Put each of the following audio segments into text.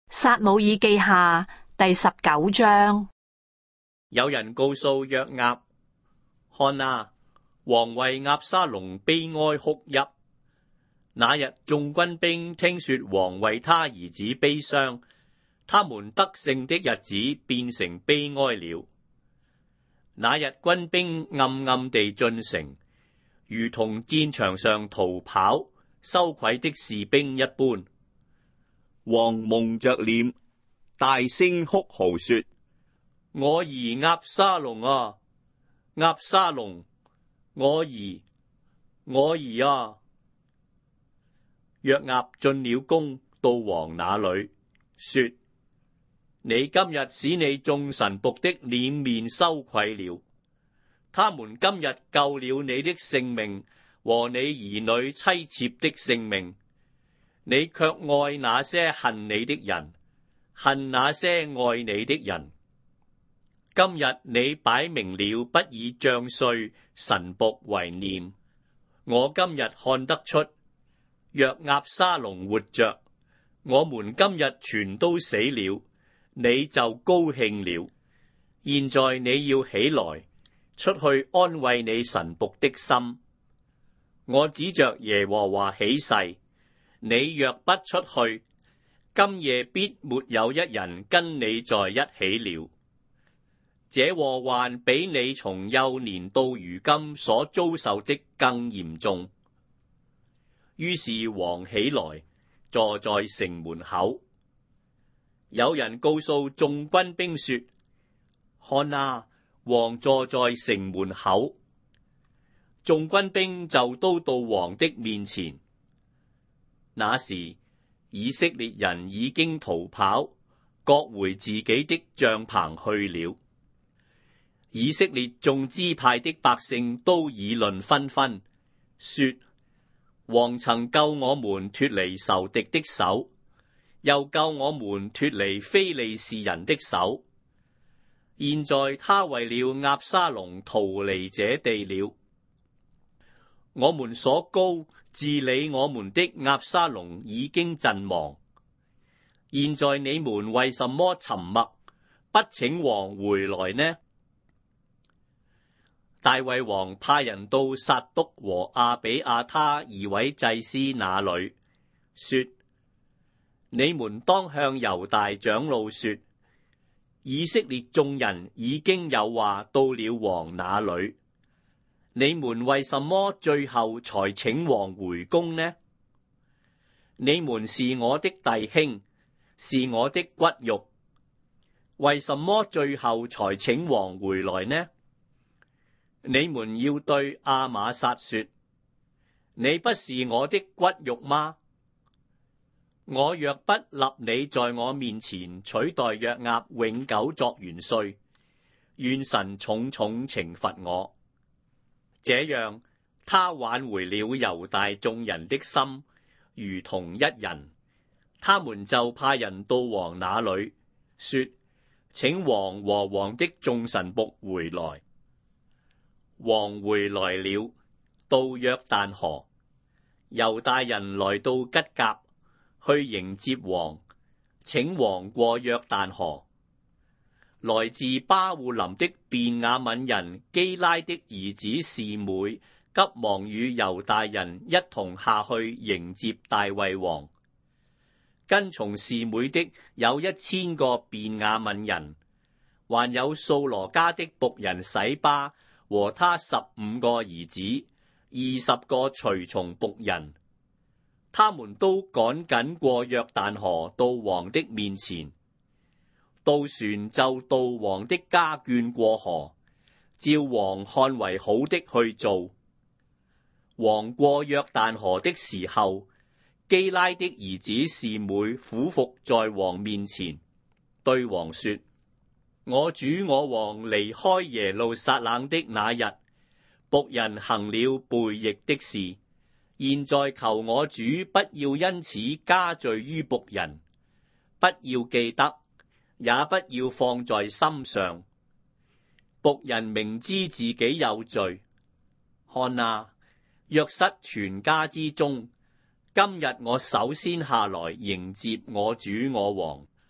撒母耳記下第19章。 有人告訴約押，看啊，王為押沙龍悲哀哭泣。那日眾軍兵聽說王為他兒子悲傷，他們得勝的日子變成悲哀了。那日軍兵暗暗地進城，如同戰場上逃跑羞愧的士兵一般。 王蒙着臉，大聲哭號說： 我兒押沙龍啊，押沙龍，我兒，我兒啊！約押進了宮，到王那裏，說：你今日使你眾臣僕的臉面羞愧了。他們今日救了你的性命和你兒女妻妾的性命，你卻愛那些恨你的人，恨那些愛你的人。今日你擺明了不以將帥臣僕為念，我今日看得出，若押沙龍活着，我們今日全都死了，你就高興了。現在你要起來，出去安慰你臣僕的心。我指着耶和華起誓，你若不出去，今夜必沒有一人跟你在一起了。這禍患比你從幼年到如今所遭受的更嚴重。於是王起來，坐在城門口。有人告訴眾軍兵說：看啊，王坐在城門口。眾軍兵就都到王的面前。那時以色列人已經逃跑，各回自己的帳棚去了。以色列眾支派的百姓都議論紛紛，說：王曾救我們脫離仇敵的手，又救我們脫離非利士人的手。現在他為了押沙龍逃離這地了。我們所膏治理我們的押沙龍已經陣亡。現在你們為什麼沉默，不請王回來呢？大衛王派人到撒督和亞比亞他二位祭司那裏，說：你們當向猶大長老說，以色列眾人已經有話到了王那裏，你們為什麼最後才請王回宮呢？你們是我的弟兄，是我的骨肉，為什麼最後才請王回來呢？你們要對亞瑪撒說：你不是我的骨肉嗎？我若不立你在我面前取代約押永久作元帥，願神重重懲罰我。這樣，他挽回了猶大眾人的心，如同一人。他們就派人到王那裏，說：請王和王的眾臣僕回來。王回來了，到約旦河。猶大人來到吉甲，去迎接王，請王過約旦河。來自巴戶林的便雅憫人基拉的兒子示每，急忙與猶大人一同下去迎接大衛王。跟從示每的有1000個便雅憫人，還有掃羅家的僕人洗巴和他15個兒子，20個隨從僕人。他們都趕緊過約旦河到王的面前。到船就到王的家眷過河，照王看為好的去做。王過約旦河的時候，基拉的兒子示每俯伏在王面前，對王說：我主我王離開耶路撒冷的那日，僕人行了悖逆的事，現在求我主不要因此加罪於僕人，不要記得，也不要放在心上。僕人明知自己有罪，看啊，約瑟全家之中，今日我首先下來迎接我主我王，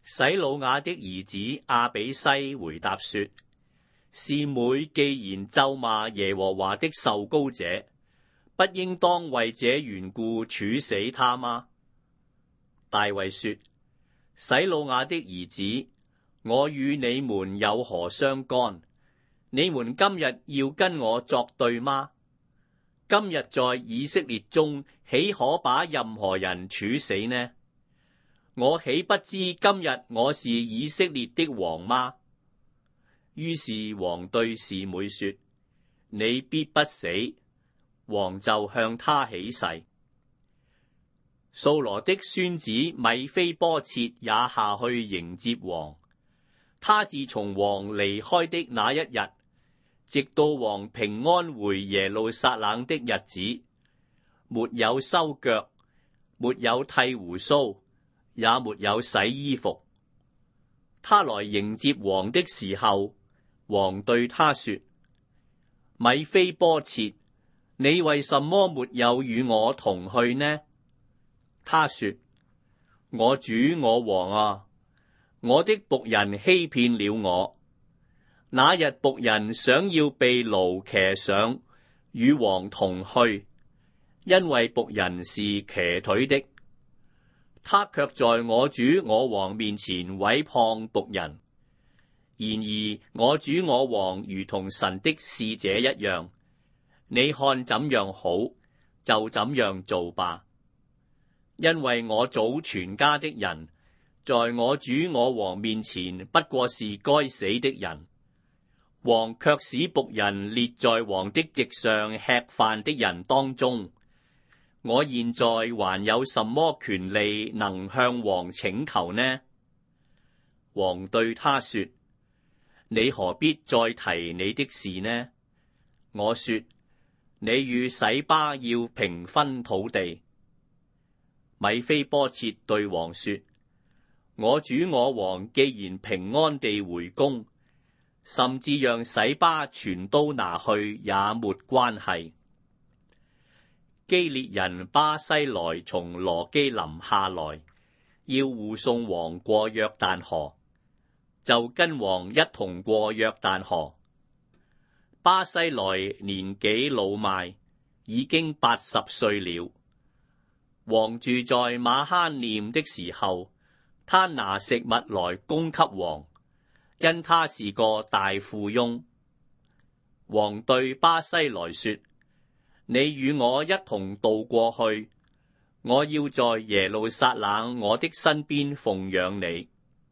洗魯雅的兒子阿比西回答說：示每既然咒罵耶和華的受膏者，不應當為這緣故處死他嗎？大衛說：洗魯雅的兒子，我與你們有何相干？你們今日要跟我作對嗎？今日在以色列中，豈可把任何人處死呢？我豈不知今日我是以色列的王嗎？於是王對示每說：你必不死。王就向他起誓。掃羅的孫子米非波設也下去迎接王。他自從王離開的那一日，直到王平安回耶路撒冷的日子，沒有修腳，沒有剃鬍鬚，也沒有洗衣服。他來迎接王的時候，王對他說：米非波設，你為什麼沒有與我同去呢？他說：我主我王啊，我的僕人欺騙了我。那日僕人想要被驢騎上，與王同去，因為僕人是騎腿的。他卻在我主我王面前毀謗僕人。然而我主我王如同神的使者一樣，你看怎樣好，就怎樣做吧。因為我祖全家的人，在我主我王面前不過是該死的人。王卻使僕人列在王的席上吃飯的人當中。我現在還有什麼權利能向王請求呢？王對他說：你何必再提你的事呢？我說：你與洗巴要平分土地。米非波設對王說：我主我王既然平安地回宮，甚至讓洗巴全都拿去也沒關係。基列人巴西萊從羅基林下來，要護送王過約旦河，就跟王一同過約旦河。巴西萊年紀老邁，已經80歲了。王住在馬哈念的時候，他拿食物來供給王，因他是個大富翁。王對巴西萊說：你與我一同渡過去，我要在耶路撒冷我的身邊奉養你。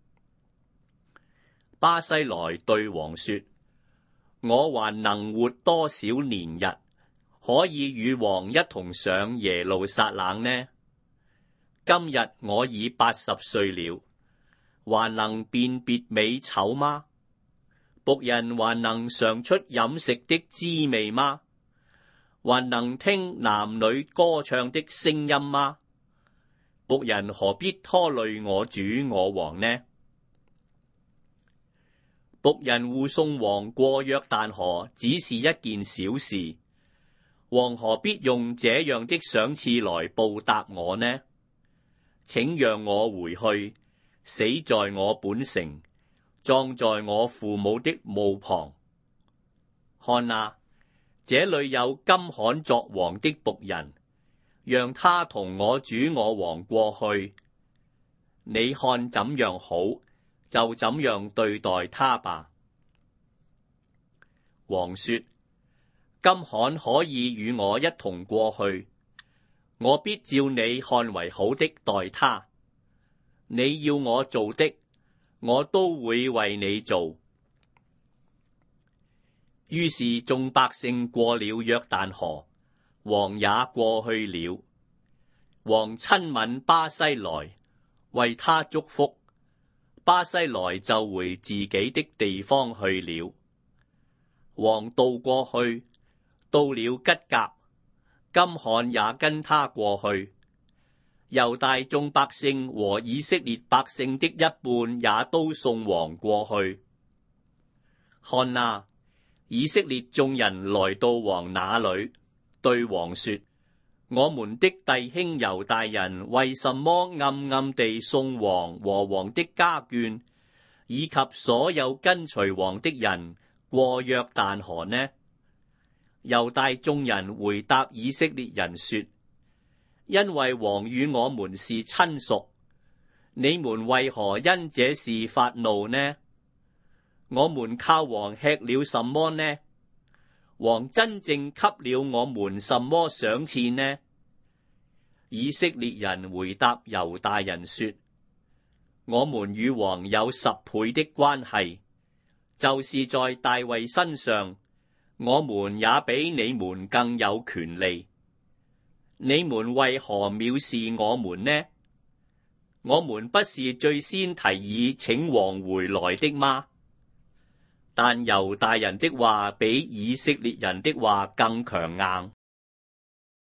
巴西萊對王說：我還能活多少年日，可以與王一同上耶路撒冷呢？今日我已80歲了，還能辨別美醜嗎？僕人還能嘗出飲食的滋味嗎？還能聽男女歌唱的聲音嗎？僕人何必拖累我主我王呢？僕人護送王過約旦河只是一件小事，王何必用這樣的賞賜來報答我呢？請讓我回去，死在我本城，葬在我父母的墓旁。看啊，這裏有金罕作王的僕人，讓他同我主我王過去。你看怎樣好，就怎樣對待他吧。王說：金罕可以與我一同過去，我必照你看為好的待他。你要我做的，我都會為你做。於是眾百姓過了約旦河，王也過去了。王親吻巴西萊，為他祝福。巴西萊就回自己的地方去了。王渡過去，到了吉甲，金罕也跟他過去。猶大眾百姓和以色列百姓的一半也都送王過去。看啊，以色列眾人來到王那裏，對王說： 我們的弟兄猶大人為什麼暗暗地送王和王的家眷，以及所有跟隨王的人過約旦河呢？猶大眾人回答以色列人說：因為王與我們是親屬，你們為何因這事發怒呢？我們靠王吃了什麼呢？王真正給了我們什麼賞賜呢？以色列人回答猶大人說：我們與王有10倍的關係，就是在大衛身上，我們也比你們更有權利。你們為何藐視我們呢？我們不是最先提議請王回來的嗎？但猶大人的話比以色列人的話更強硬。